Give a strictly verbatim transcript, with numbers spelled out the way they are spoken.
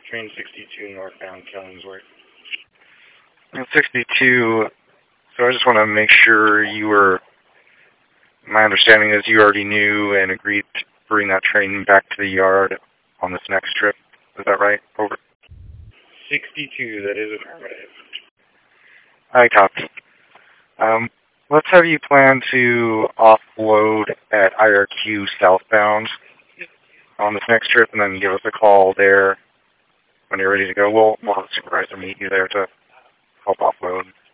Train sixty-two northbound Killingsworth. And sixty-two, so I just want to make sure you were, my understanding is you already knew and agreed to bring that train back to the yard on this next trip. Is that right? Over. sixty-two, that is affirmative. I copy. Um, let's have you plan to offload at I R Q southbound on this next trip, and then give us a call there when you're ready to go. We'll, we'll have a supervisor meet you there to help offload.